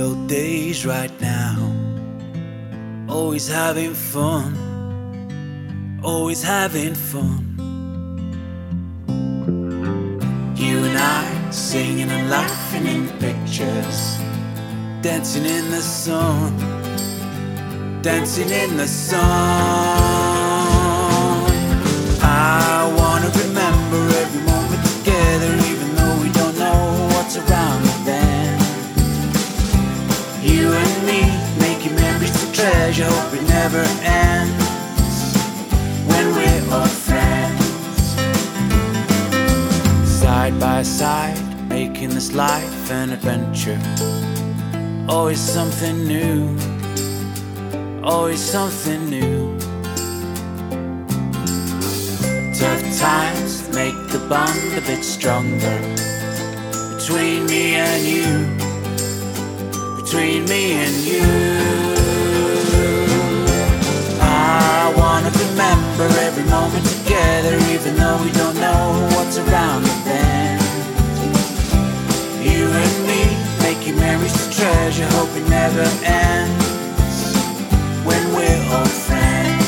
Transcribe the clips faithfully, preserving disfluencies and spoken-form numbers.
old days right now. Always having fun, always having fun. You and I singing and laughing in pictures, dancing in the sun, dancing in the sun. I wanna remember every moment together, even though we don't know what's around the bend. You and me making memories to treasure, hope it never ends when we're old friends. Side by side, making this life an adventure. Always something new, always something new. Tough times make the bond a bit stronger between me and you, between me and you. I wanna remember every moment together, even though we don't know what's around the bend. You and me making memories to treasure, hope it never ends when we're old friends.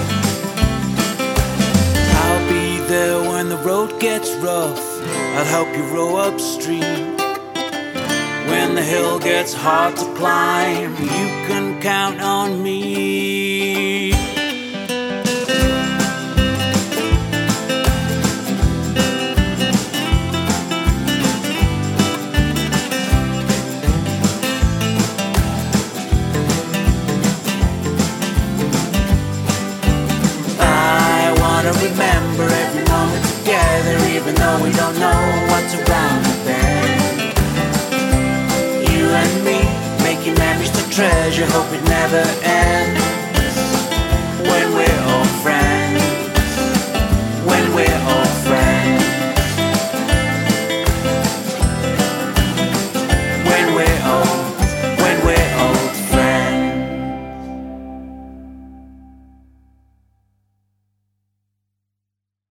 I'll be there when the road gets rough, I'll help you row upstream. When the hill gets hard to climb, you can count on me. Remember every moment together, even though we don't know what's around the bend. You and me making memories to treasure, hope it never ends.